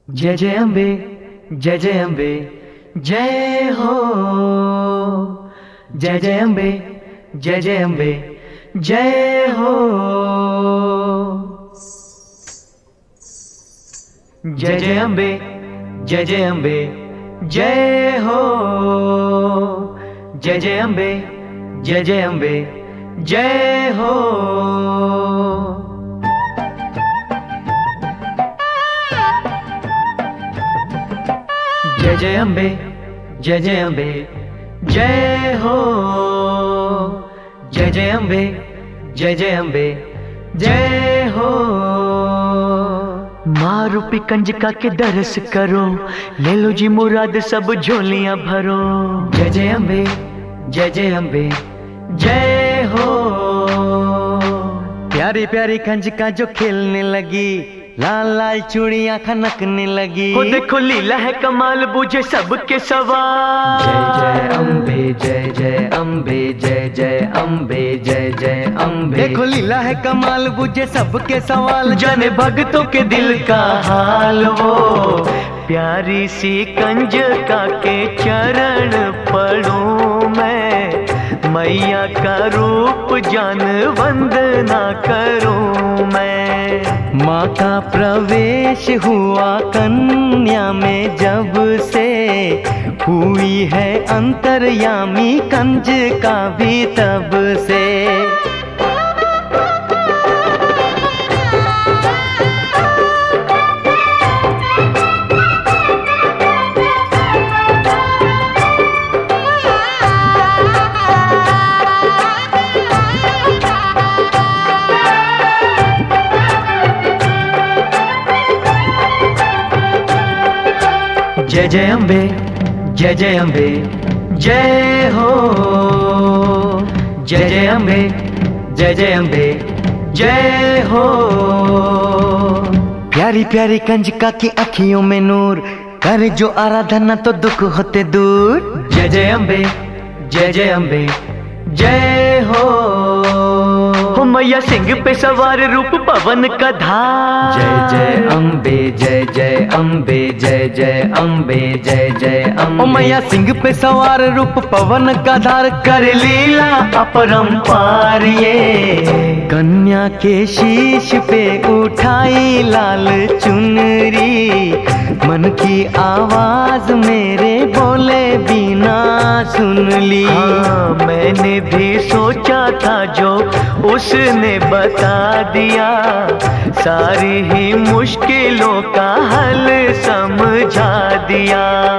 जय जय अम्बे, जय जय अम्बे, जय हो। जय जय अम्बे, जय जय अम्बे, जय हो। जय जय अम्बे, जय जय अम्बे, जय हो। जय जय अम्बे, जय जय अम्बे, जय हो। जय जय अम्बे, जय जय अम्बे, जय हो। जय जय अम्बे, जय जय अम्बे, जय हो। माँ रूपी कंजका के दर्श करो, ले लो जी मुराद सब झोलियां भरो। जय जय अम्बे, जय जय अम्बे, जय हो। प्यारी प्यारी कंजका जो खेलने लगी, लाल लाल चूड़ियां खनकने लगी। वो देखो लीला है कमाल, बूझे सबके सवाल। जय जय अम्बे, जय जय अम्बे, जय जय अम्बे, जय जय अम्बे। देखो लीला है कमाल, बूझे सबके सवाल। जाने भक्तों के दिल का हाल वो, प्यारी सी कंजका के चरण पढ़ूं मैं। मैया का रूप जान वंदना करूं मैं। माँ का प्रवेश हुआ कन्या में जब से, हुई है अंतर्यामी कंजका भी तब से। जय जय अम्बे, जय जय अम्बे, जय हो। जय जय अम्बे, जय जय अम्बे, जय हो। प्यारी प्यारी कंजका की अखियों में नूर, कर जो आराधना तो दुख होते दूर। जय जय अम्बे, जय जय अम्बे, जय हो। मैया सिंह पे सवार रूप पवन का धार। जय जय अम्बे, जय जय अम्बे, जय जय अम्बे, जय जय अम्बे। मैया सिंह पे सवार रूप पवन का धार, कर लीला अपरंपार ये। कन्या के शीश पे उठाई लाल चुनरी, मन की आवाज मेरे बोले बिना सुन ली। हाँ, मैंने भी सोचा था जो उसने बता दिया, सारी ही मुश्किलों का हल समझा दिया।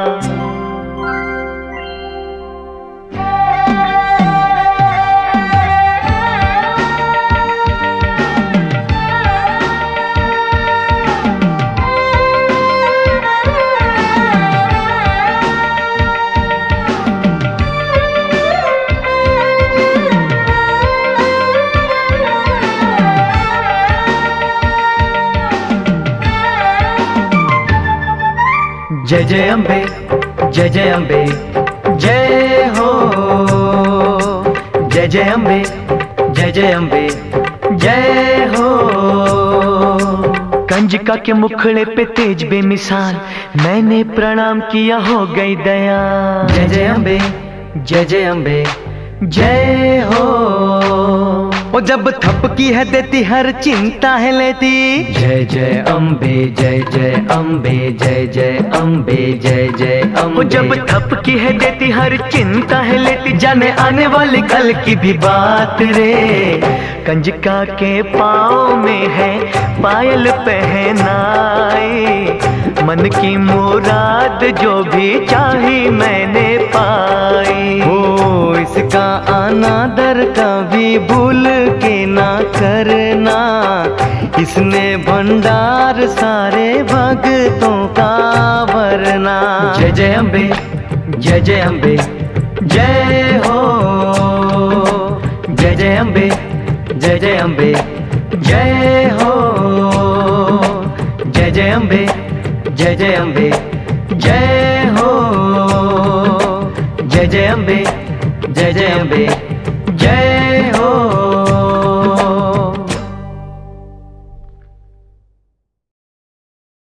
जय जय अम्बे, जय जय अम्बे, जय हो। जय जय अम्बे, जय जय अम्बे, जय हो। कंजका के मुखड़े पे तेज बेमिसाल, मैंने प्रणाम किया हो गई दया। जय जय अम्बे, जय जय अम्बे, जय हो। वो जब थपकी है देती हर चिंता है लेती। जय जय अम्बे, जय जय अम्बे, जय जय अम्बे, जय जय अम्बे। वो जब थपकी है देती हर चिंता है लेती, जाने आने वाले कल की भी बात रे। कंजका के पाँव में है पायल पहनाई, मन की मुराद जो भी चाही मैंने पाई। हो इसका अनादर कभी भूल के ना करना, इसने भंडार सारे भक्तों का भरना। जय जय अम्बे, जय जय अम्बे, जय हो। जय जय अम्बे, जय जय अम्बे, जय हो। जय जय अम्बे, जय जय अम्बे, जय हो। जय जय अम्बे, जय जय अम्बे,